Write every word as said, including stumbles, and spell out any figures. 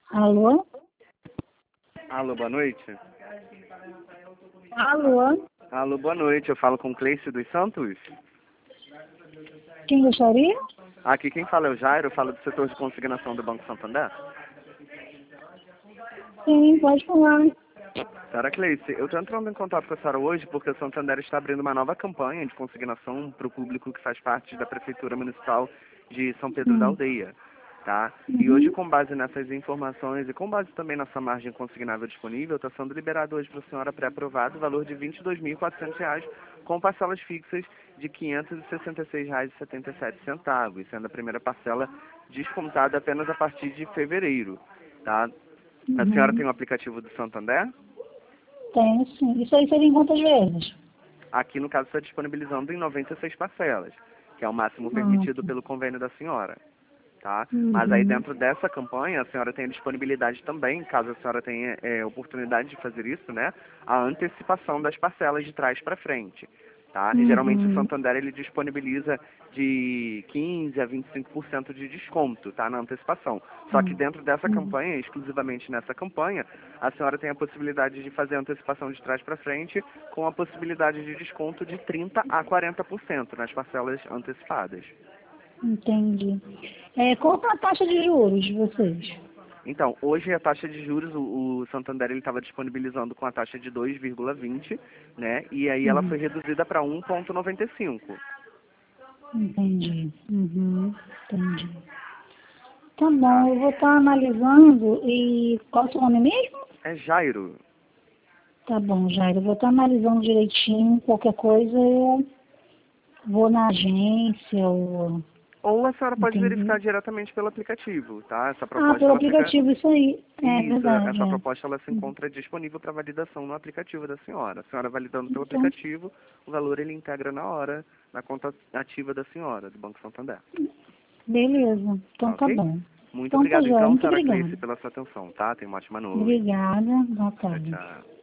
Alô? Alô, boa noite. Alô? Alô, boa noite. Eu falo com Cleice dos Santos. Quem gostaria? Aqui quem fala é o Jairo, eu falo do setor de consignação do Banco Santander. Sim, pode falar. Senhora Cleice, eu estou entrando em contato com a senhora hoje porque o Santander está abrindo uma nova campanha de consignação para o público que faz parte da Prefeitura Municipal de São Pedro da Hum. Aldeia. Tá? E hoje, Uhum. com base nessas informações e com base também nessa margem consignável disponível, está sendo liberado hoje para a senhora pré-aprovado o valor de vinte e dois mil e quatrocentos reais com parcelas fixas de quinhentos e sessenta e seis reais e setenta e sete centavos, sendo a primeira parcela descontada apenas a partir de fevereiro. Tá? A senhora Uhum. tem o aplicativo do Santander? Tenho sim. Isso aí seria em quantas vezes? Aqui, no caso, está disponibilizando em noventa e seis parcelas, que é o máximo Ah, permitido tá. pelo convênio da senhora. Tá? Mas aí Uhum. dentro dessa campanha a senhora tem a disponibilidade também, caso a senhora tenha é, oportunidade de fazer isso, né? A antecipação das parcelas de trás para frente. Tá? E geralmente o Uhum. Santander ele disponibiliza de quinze a vinte e cinco por cento de desconto, tá? Na antecipação. Só que Uhum. dentro dessa Uhum. campanha, exclusivamente nessa campanha, a senhora tem a possibilidade de fazer a antecipação de trás para frente com a possibilidade de desconto de trinta a quarenta por cento nas parcelas antecipadas. Entendi. É, qual é a taxa de juros de vocês? Então, hoje a taxa de juros, o, o Santander ele estava disponibilizando com a taxa de dois vírgula vinte, né? E aí ela Uhum. foi reduzida para um vírgula noventa e cinco. Entendi. Uhum. Entendi. Tá Tá? bom, eu vou estar analisando e qual é o seu nome mesmo? É Jairo. Tá bom, Jairo, eu vou estar analisando direitinho, qualquer coisa eu vou na agência ou... Ou a senhora pode Entendi. verificar diretamente pelo aplicativo, tá? Essa Ah, proposta pelo ela fica. aplicativo, isso aí. É Isso, verdade, essa é. proposta ela se Uhum. encontra disponível para validação no aplicativo da senhora. A senhora validando pelo Então, aplicativo, o valor ele integra na hora na conta ativa da senhora, do Banco Santander. beleza. Tá Então tá ok? bom. Muito Então tá obrigado joia. então, Muito senhora obrigada. Cleice, pela sua atenção, tá? Tenha uma ótima noite. Obrigada. Boa Tchau, tarde. tchau.